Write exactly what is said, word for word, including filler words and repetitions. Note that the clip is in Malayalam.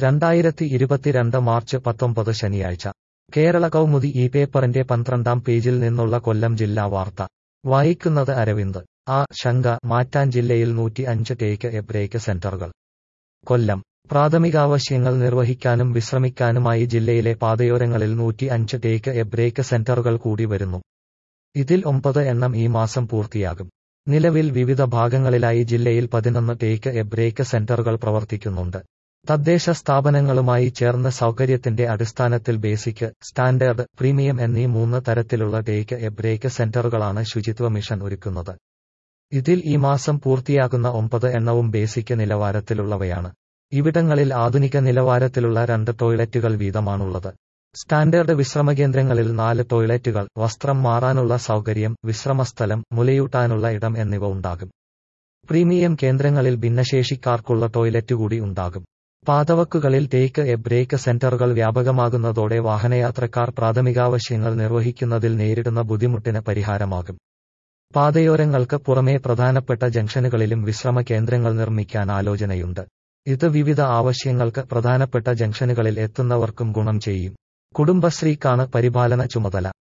രണ്ടായിരത്തി ഇരുപത്തിരണ്ട് മാർച്ച് പത്തൊമ്പത് ശനിയാഴ്ച കേരള കൗമുദി ഈ പേപ്പറിന്റെ പന്ത്രണ്ടാം പേജിൽ നിന്നുള്ള കൊല്ലം ജില്ലാ വാർത്ത വായിക്കുന്നത് അരവിന്ദ്. ആ ശങ്ക മാറ്റാൻ ജില്ലയിൽ നൂറ്റി അഞ്ച് ടേക്ക് എ ബ്രേക്ക് സെന്ററുകൾ. കൊല്ലം പ്രാഥമികാവശ്യങ്ങൾ നിർവഹിക്കാനും വിശ്രമിക്കാനുമായി ജില്ലയിലെ പാതയോരങ്ങളിൽ നൂറ്റി അഞ്ച് ടേക്ക് എ ബ്രേക്ക് സെന്ററുകൾ കൂടി വരുന്നു. ഇതിൽ ഒമ്പത് എണ്ണം ഈ മാസം പൂർത്തിയാകും. നിലവിൽ വിവിധ ഭാഗങ്ങളിലായി ജില്ലയിൽ പതിനൊന്ന് ടേക്ക് എ ബ്രേക്ക് സെന്ററുകൾ പ്രവർത്തിക്കുന്നുണ്ട്. തദ്ദേശ സ്ഥാപനങ്ങളുമായി ചേർന്ന് സൗകര്യത്തിന്റെ അടിസ്ഥാനത്തിൽ ബേസിക്, സ്റ്റാൻഡേർഡ്, പ്രീമിയം എന്നീ മൂന്ന് തരത്തിലുള്ള ടേക്ക് എ ബ്രേക്ക് സെന്ററുകളാണ് ശുചിത്വ മിഷൻ ഒരുക്കുന്നത്. ഇതിൽ ഈ മാസം പൂർത്തിയാകുന്ന ഒമ്പത് എണ്ണവും ബേസിക് നിലവാരത്തിലുള്ളവയാണ്. ഇവിടങ്ങളിൽ ആധുനിക നിലവാരത്തിലുള്ള രണ്ട് ടോയ്ലറ്റുകൾ വീതമാണുള്ളത്. സ്റ്റാൻഡേർഡ് വിശ്രമകേന്ദ്രങ്ങളിൽ നാല് ടോയ്ലറ്റുകൾ, വസ്ത്രം മാറാനുള്ള സൗകര്യം, വിശ്രമസ്ഥലം, മുലയൂട്ടാനുള്ള ഇടം എന്നിവ ഉണ്ടാകും. പ്രീമിയം കേന്ദ്രങ്ങളിൽ ഭിന്നശേഷിക്കാർക്കുള്ള ടോയ്ലറ്റ് കൂടി ഉണ്ടാകും. പാതവക്കുകളിൽ ടേക്ക് എ ബ്രേക്ക് സെന്ററുകൾ വ്യാപകമാകുന്നതോടെ വാഹനയാത്രക്കാർ പ്രാഥമികാവശ്യങ്ങൾ നിർവഹിക്കുന്നതിൽ നേരിടുന്ന ബുദ്ധിമുട്ടിന് പരിഹാരമാകും. പാതയോരങ്ങൾക്ക് പുറമേ പ്രധാനപ്പെട്ട ജംഗ്ഷനുകളിലും വിശ്രമ കേന്ദ്രങ്ങൾ നിർമ്മിക്കാൻ ആലോചനയുണ്ട്. ഇത് വിവിധ ആവശ്യങ്ങൾക്ക് പ്രധാനപ്പെട്ട ജംഗ്ഷനുകളിൽ എത്തുന്നവർക്കും ഗുണം ചെയ്യും. കുടുംബശ്രീക്കാണ് പരിപാലന ചുമതല.